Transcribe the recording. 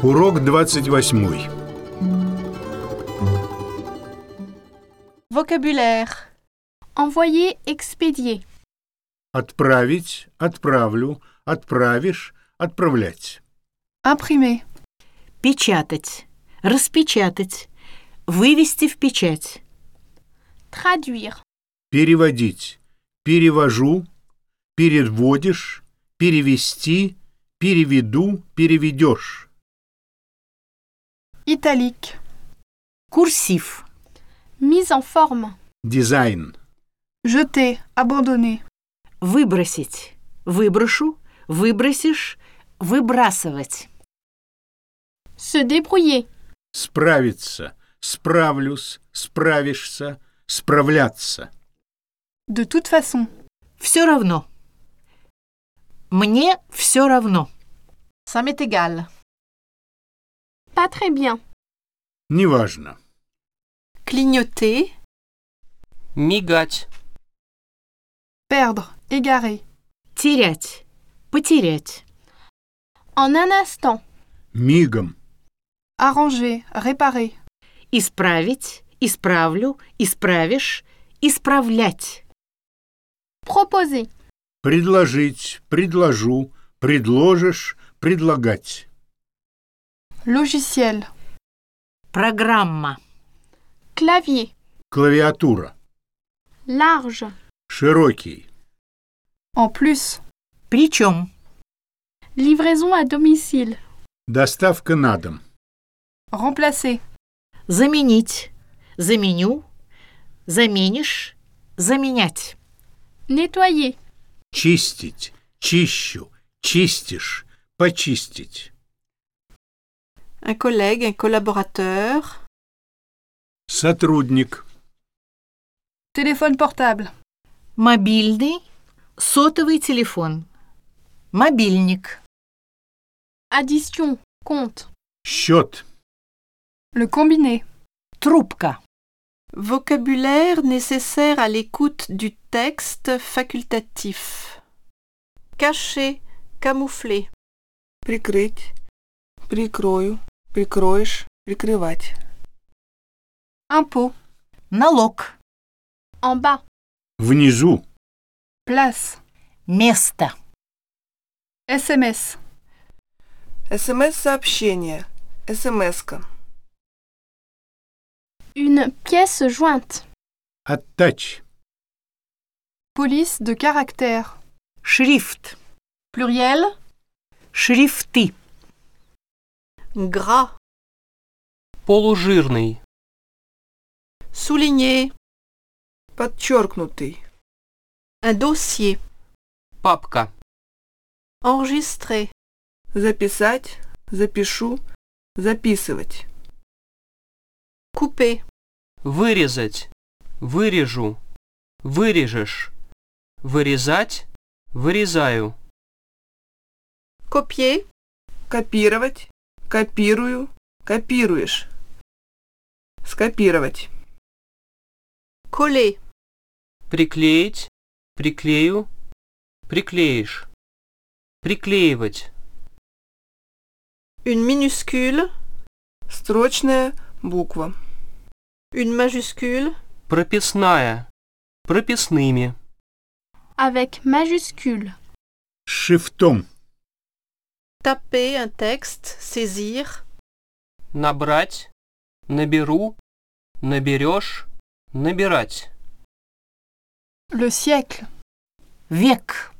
Урок 28. Vocabulaire. Envoyer, expédier. Отправить, отправлю, отправишь, отправлять. Imprimer. Печатать, распечатать, вывести в печать. Traduire. Переводить. Перевожу, переводишь, перевести, переведу, переведешь. Italique. Курсив. Mise en forme. Дизайн. Jeter, abandonner. Выбросить. Выброшу, выбросишь, выбрасывать. Se débrouiller. Справиться. Справлюсь, справишься, справляться. De toute façon. Все равно. Мне все равно. Ça m'est égal. Pas très bien. Неважно. Clignoter. Мигать. Perdre, égarer. Терять. Потерять. En un instant. Мигом. Arranger, réparer. Исправить, исправлю, исправишь, исправлять. Proposer. Предложить, предложу, предложишь, предлагать. Logiciel. Программа. Clavier. Клавиатура. Large. Широкий. En plus. Причем. Livraison à domicile. Доставка на дом. Remplacer. Заменить. Заменю. Заменишь. Заменять. Nettoyer. Чистить, чищу, чистишь, почистить. Un collègue, un collaborateur. Сотрудник. Téléphone portable. Мобильный. Сотовый телефон. Мобильник. Addition. Compte. Счет. Le combiné. Трубка. Vocabulaire nécessaire à l'écoute du texte facultatif. Cacher, camoufler. Прикрыть, прикрою, прикроешь, прикрывать. Impôt. Налог. En bas. Внизу. Place. Место. SMS. СМС-сообщение. СМС-ка. Une pièce jointe. Оттачь. Police de caractère. Шрифт. Pluriel. Шрифты. Gras. Полужирный. Souligner. Подчеркнутый. Un dossier. Папка. Enregistrer. Записать, запишу, записывать. Couper. Вырезать. Вырежу. Вырежешь. Вырезать. Вырезаю. Copier. Копировать, копирую, копируешь. Скопировать. Coller. Приклеить. Приклею. Приклеишь. Приклеивать. Une minuscule. Строчная буква. Une majuscule. Прописная. Прописными. Avec majuscule. Шрифтом. Taper un texte. Saisir. Набрать. Наберу. Наберешь. Набирать. Le siècle. Век.